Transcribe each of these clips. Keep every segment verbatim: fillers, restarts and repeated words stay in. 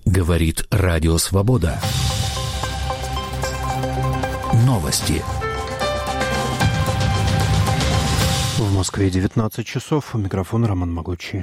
Говорит Радио Свобода. Новости. В Москве девятнадцать часов. У микрофона Роман Могучий.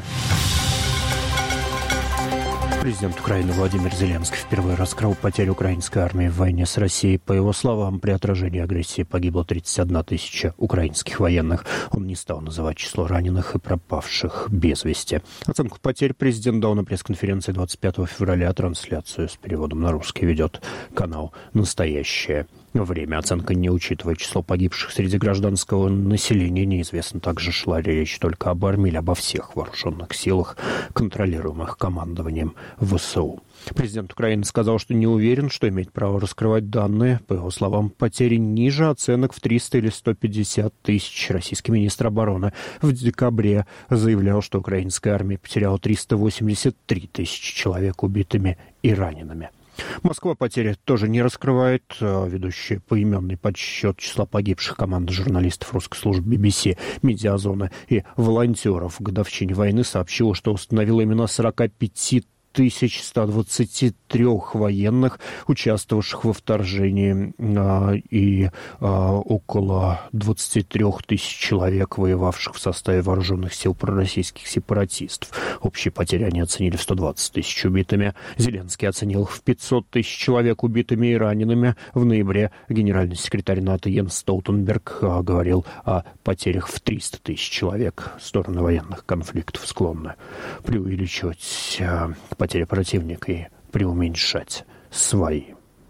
Президент Украины Владимир Зеленский впервые раскрыл потери украинской армии в войне с Россией. По его словам, при отражении агрессии погибло тридцать одна тысяча украинских военных. Он не стал называть число раненых и пропавших без вести. Оценку потерь президент дал на пресс-конференции двадцать пятого февраля. Трансляцию с переводом на русский ведет канал «Настоящее время». Оценка не учитывает число погибших среди гражданского населения. Неизвестно, также шла речь только об армии или обо всех вооруженных силах, контролируемых командованием ВСУ. Президент Украины сказал, что не уверен, что имеет право раскрывать данные. По его словам, потери ниже оценок в триста или сто пятьдесят тысяч. Российский министр обороны в декабре заявлял, что украинская армия потеряла триста восемьдесят три тысячи человек убитыми и ранеными. Москва потери тоже не раскрывает. Ведущая поименный подсчет числа погибших команда журналистов русской службы би би си, Медиазона и волонтеров в годовщине войны сообщила, что установила имена сорок пять тысяч сто двадцать три военных, участвовавших во вторжении, и около двадцать три тысячи человек, воевавших в составе вооруженных сил пророссийских сепаратистов. Общие потери они оценили в сто двадцать тысяч убитыми. Зеленский оценил их в пятьсот тысяч человек убитыми и ранеными. В ноябре генеральный секретарь НАТО Йенс Столтенберг говорил о потерях в триста тысяч человек. Стороны военных конфликтов склонны преувеличивать потери противника и преуменьшать свои.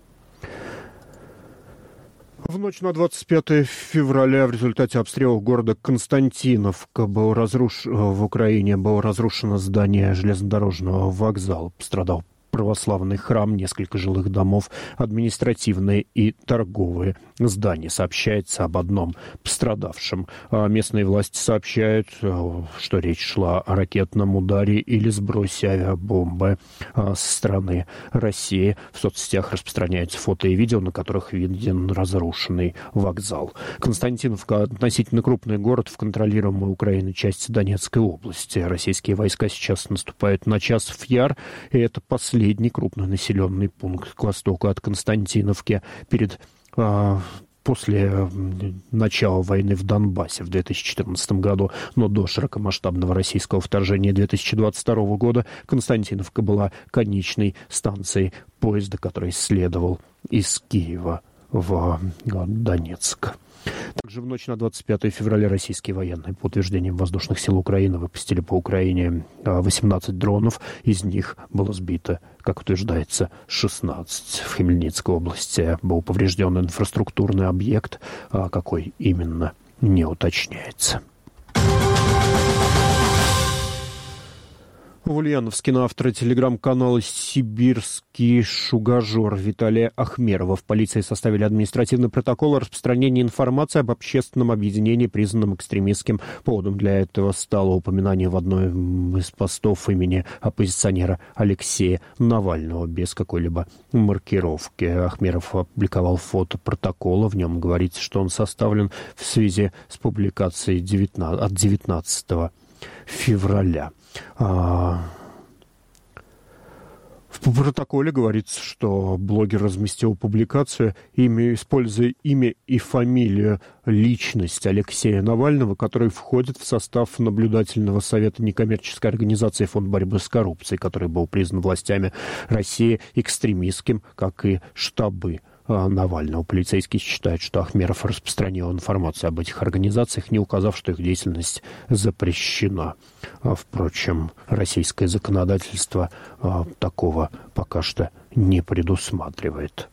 В ночь на двадцать пятое февраля в результате обстрелов города Константиновка был разруш... в Украине было разрушено здание железнодорожного вокзала. Пострадал православный храм, несколько жилых домов, административные и торговые здания. Сообщается об одном пострадавшем. Местные власти сообщают, что речь шла о ракетном ударе или сбросе авиабомбы со стороны России. В соцсетях распространяются фото и видео, на которых виден разрушенный вокзал. Константиновка — относительно крупный город в контролируемой Украиной части Донецкой области. Российские войска сейчас наступают на Часов Яр, и это последний Последний крупный населенный пункт к востоку от Константиновки перед, а, после начала войны в Донбассе в две тысячи четырнадцатом году. Но до широкомасштабного российского вторжения две тысячи двадцать второго года Константиновка была конечной станцией поезда, который следовал из Киева в Донецк. Также в ночь на двадцать пятое февраля российские военные, по утверждениям воздушных сил Украины, выпустили по Украине восемнадцать дронов. Из них было сбито, как утверждается, шестнадцать. В Хмельницкой области был поврежден инфраструктурный объект. А какой именно, не уточняется. В Ульяновске на автора телеграм-канала «Сибирский шугажор» Виталия Ахмерова в полиции составили административный протокол о распространении информации об общественном объединении, признанном экстремистским. Поводом для этого стало упоминание в одной из постов имени оппозиционера Алексея Навального без какой-либо маркировки. Ахмеров опубликовал фото протокола. В нем говорится, что он составлен в связи с публикацией от девятнадцатого февраля. В протоколе говорится, что блогер разместил публикацию, имя, используя имя и фамилию, личность Алексея Навального, который входит в состав наблюдательного совета некоммерческой организации «Фонд борьбы с коррупцией», который был признан властями России экстремистским, как и штабы Навального. Полицейские считают, что Ахмеров распространил информацию об этих организациях, не указав, что их деятельность запрещена. Впрочем, российское законодательство такого пока что не предусматривает.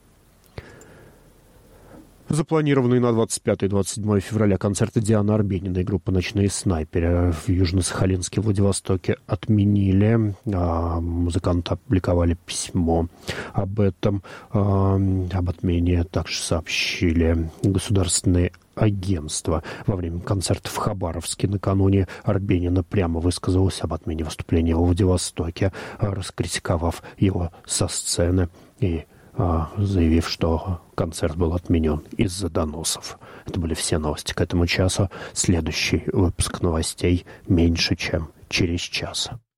Запланированные на двадцать пятое и двадцать седьмое февраля концерты Дианы Арбениной и группы «Ночные снайперы» в Южно-Сахалинске, Владивостоке отменили. Музыканты опубликовали письмо об этом. Об отмене также сообщили государственные агентства. Во время концерта в Хабаровске накануне Арбенина прямо высказалась об отмене выступления в Владивостоке, раскритиковав его со сцены и заявив, что концерт был отменен из-за доносов. Это были все новости к этому часу. Следующий выпуск новостей меньше, чем через час.